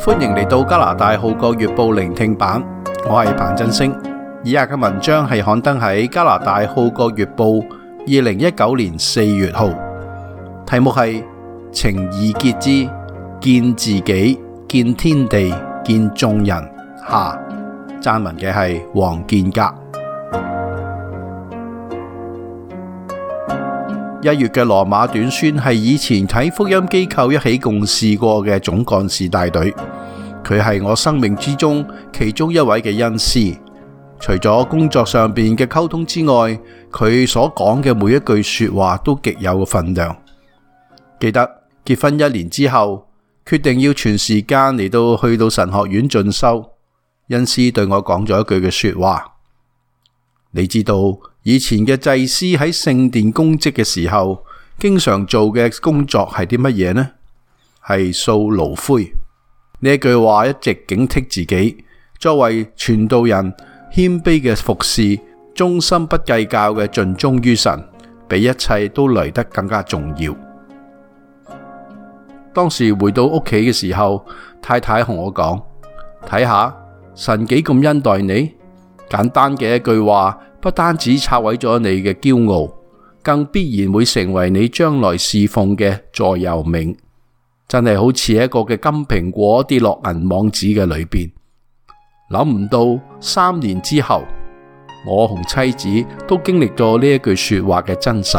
歡迎嚟到加拿大《號角月報》聆聽版，我係彭振星。以下嘅文章係刊登喺加拿大《號角月報》2019年4月號，題目係情意結之見自己、見天地、見眾人下。撰文嘅係黃建格。1月嘅羅馬短宣係以前喺福音機構一起共事過嘅總幹事帶隊，佢係我生命之中其中一位嘅恩師。除咗工作上邊嘅溝通之外，佢所講嘅每一句說話都極有分量。記得結婚1年之後，決定要全時間去到神學院進修，恩師對我講咗一句嘅說話：你知道以前嘅祭司喺聖殿供職嘅時候，經常做嘅工作係啲乜嘢呢？係掃爐灰。呢句話一直警惕自己，作為傳道人，謙卑嘅服侍，忠心不計較嘅盡忠於神，比一切都嚟得更加重要。當時回到屋企嘅時候，太太同我講：睇下神幾咁恩待你。簡單嘅一句話，不單止拆毀咗你嘅驕傲，更必然會成為你將來侍奉嘅座右銘。真係好似一個嘅金蘋果跌落銀網子嘅裏邊。諗唔到3年之後，我同妻子都經歷咗呢一句說話嘅真實。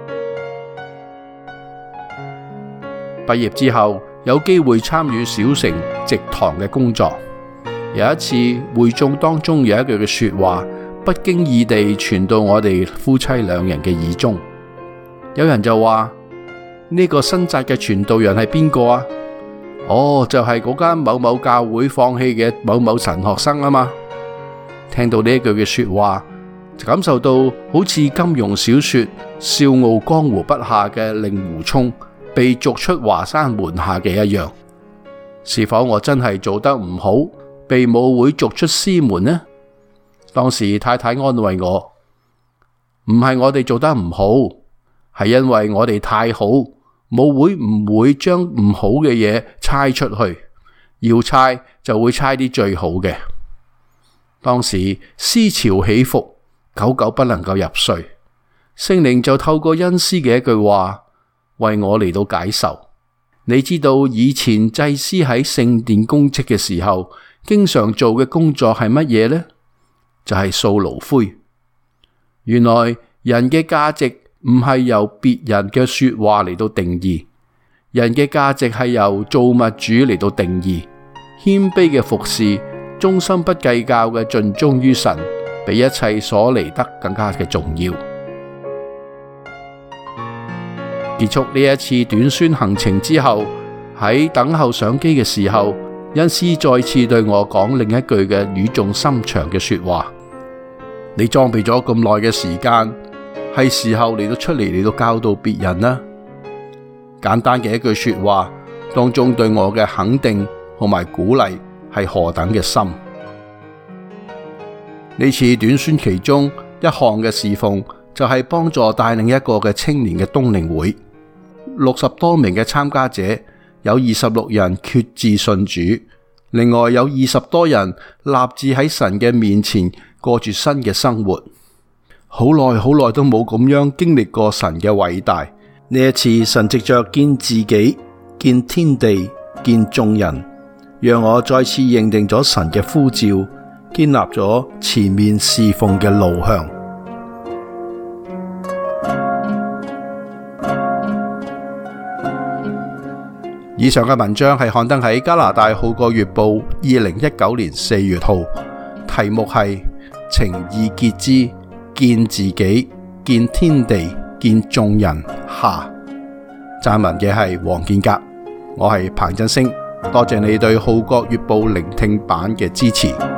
畢業之後，有機會參與小城植堂嘅工作。有一次會眾當中有一句嘅說話，不經意地傳到我哋夫妻2人嘅耳中。有人就話：呢個新紮嘅傳道人係邊個啊？哦，就係嗰間某某教會放棄嘅某某神學生啊嘛。聽到呢一句嘅說話，就感受到好似金庸小說笑傲江湖筆下嘅令狐沖被逐出華山門下嘅一樣。是否我真係做得唔好，被母會逐出師門呢？當時太太安慰我：唔係我哋做得唔好，係因為我哋太好，母會唔會將唔好嘅嘢猜出去，要猜就會猜啲最好嘅。當時思潮起伏，久久不能夠入睡，聖靈就透過恩師嘅一句話為我嚟到解愁。你知道以前祭司喺聖殿供職嘅時候，經常做嘅工作係乜嘢呢？就係掃爐灰。原來人嘅價值唔係由別人嘅說話嚟到定義，人嘅價值係由造物主嚟到定義。謙卑嘅服侍，忠心不計較嘅盡忠於神，比一切所嚟得更加嘅重要。結束呢一次短宣行程之後，喺等候上機嘅時候，恩師再次對我講另一句嘅語重心長嘅說話：你裝備咗咁耐嘅時間，係時候嚟到出嚟到教導別人啦。簡單嘅一句說話當中對我嘅肯定同埋鼓勵係何等嘅深。呢次短宣其中一項嘅侍奉就係幫助帶領一個嘅青年嘅冬令會，60多名嘅參加者，有26人決志信主，另外有20多人立志喺神嘅面前過住新嘅生活。好耐都冇咁樣經歷過神嘅偉大。呢一次神藉着見自己、見天地、見眾人，讓我再次認定咗神嘅呼召，建立咗前面侍奉嘅路向。以上嘅文章係刊登喺加拿大《號角月報》2019年4月號，題目係情意結之見自己、見天地、見眾人下。撰文嘅係黃建格，我係彭振星，多謝你對《號角月報》聆聽版嘅支持。